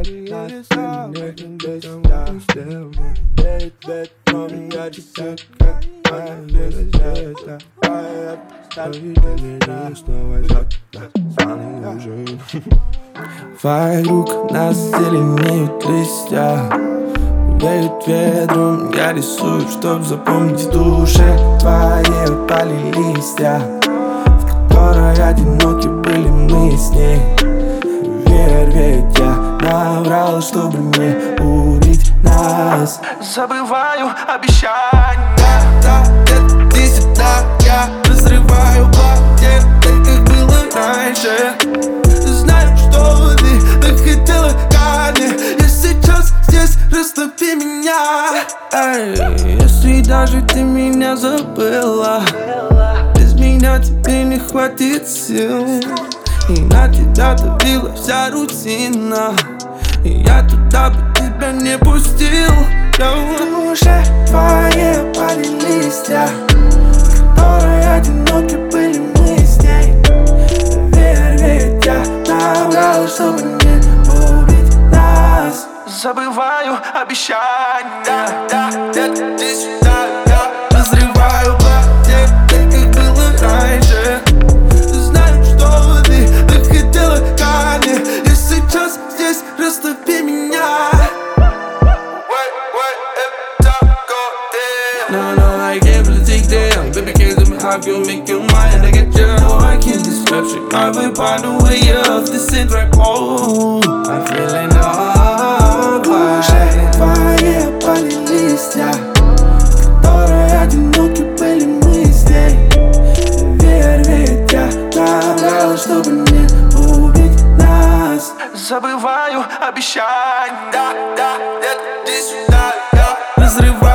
Вокруг нас зеленеют листья, веют ветром, я рисую, чтоб запомнить в душе твои опали листья, в которой одиноки были мы с ней. Верь, ведь я наврал, чтобы не убить нас. Забываю обещания, да, ты сюда, я разрываю платье, так как было раньше. Знаю, что ты так хотела ко мне, я сейчас здесь, растопи меня. Эй, если даже ты меня забыла, без меня тебе не хватит сил. И на тебя давила вся рутина, и я туда бы тебя не пустил. В душе твои опали листья, в которой одиноки были мы с ней. Верь, ведь я наврал, чтобы не убить нас. забываю обещания, Ты сюда, я разрываю платье, так как было раньше. Знаю, что ты так хотела ко мне, я сейчас здесь, растопи меня. No, I can't really take down. Baby, can't tell me how you make your mind. I get you, no, I can't describe shit. I will find a way off this track. Oh, I'm feeling alright. Твои опали листья, в которой одиноки были мы с ней. Верь, ведь я наврал, чтобы не убить нас. забываю обещания, Ты сюда, я разрываю